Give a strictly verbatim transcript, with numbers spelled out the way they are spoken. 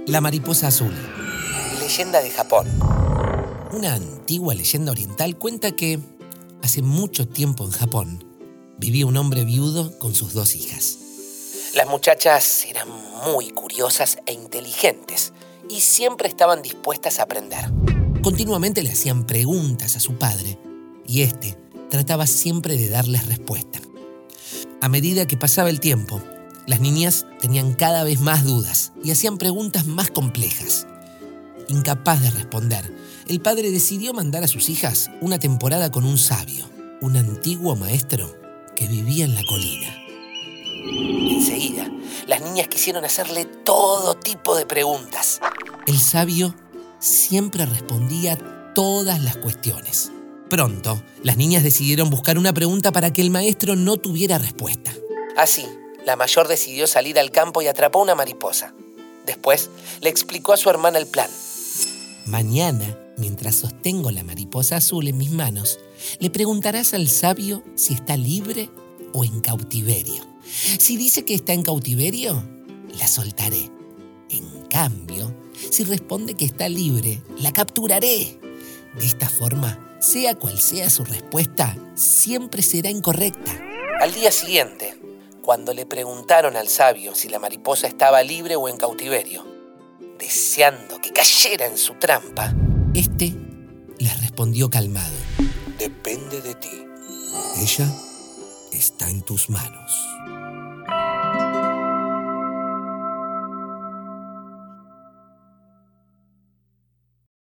La mariposa azul. Leyenda de Japón. Una antigua leyenda oriental cuenta que, hace mucho tiempo en Japón, vivía un hombre viudo con sus dos hijas. Las muchachas eran muy curiosas e inteligentes y siempre estaban dispuestas a aprender. Continuamente le hacían preguntas a su padre y éste trataba siempre de darles respuesta. A medida que pasaba el tiempo, las niñas tenían cada vez más dudas y hacían preguntas más complejas. Incapaz de responder, el padre decidió mandar a sus hijas una temporada con un sabio, un antiguo maestro que vivía en la colina. Enseguida, las niñas quisieron hacerle todo tipo de preguntas. El sabio siempre respondía todas las cuestiones. Pronto, las niñas decidieron buscar una pregunta para que el maestro no tuviera respuesta. Así, la mayor decidió salir al campo y atrapó una mariposa. Después, le explicó a su hermana el plan. Mañana, mientras sostengo la mariposa azul en mis manos, le preguntarás al sabio si está libre o en cautiverio. Si dice que está en cautiverio, la soltaré. En cambio, si responde que está libre, la capturaré. De esta forma, sea cual sea su respuesta, siempre será incorrecta. Al día siguiente, cuando le preguntaron al sabio si la mariposa estaba libre o en cautiverio, deseando que cayera en su trampa, este les respondió calmado. Depende de ti. Ella está en tus manos.